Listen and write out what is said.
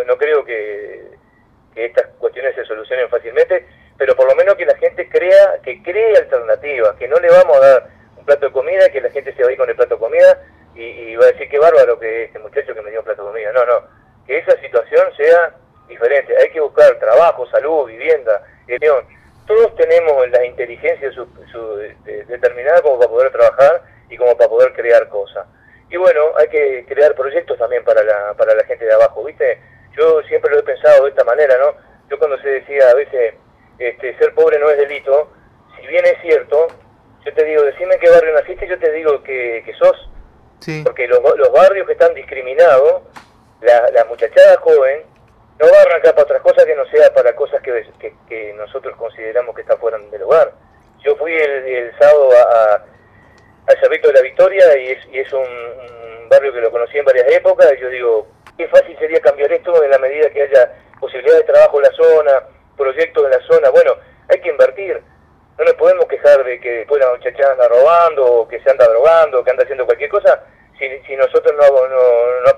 no creo que estas cuestiones se solucionen fácilmente, pero por lo menos que la gente cree alternativas, que no le vamos a dar un plato de comida, que la gente se va a ir con el plato de comida y va a decir qué bárbaro que este muchacho que me dio un plato de comida. No, que esa situación sea diferente. Hay que buscar trabajo, salud, vivienda, educación. Todos tenemos las inteligencias determinadas como para poder trabajar y como para poder crear cosas. Y bueno, hay que crear proyectos también para la gente de abajo, ¿viste? Yo siempre lo he pensado de esta manera, ¿no? Yo cuando se decía a veces, ser pobre no es delito, si bien es cierto, yo te digo, decime en qué barrio naciste, yo te digo que sos. Sí. Porque los barrios que están discriminados, la muchachada joven, no va a arrancar para otras cosas que no sea para cosas que nosotros consideramos que está fuera del hogar. Yo fui el sábado al Cerrito de la Victoria y es un barrio que lo conocí en varias épocas, y yo digo, qué fácil sería cambiar esto en la medida que haya posibilidad de trabajo en la zona, proyectos en la zona. Bueno, hay que invertir. No nos podemos quejar de que después la muchacha anda robando, o que se anda drogando, o que anda haciendo cualquier cosa, si nosotros no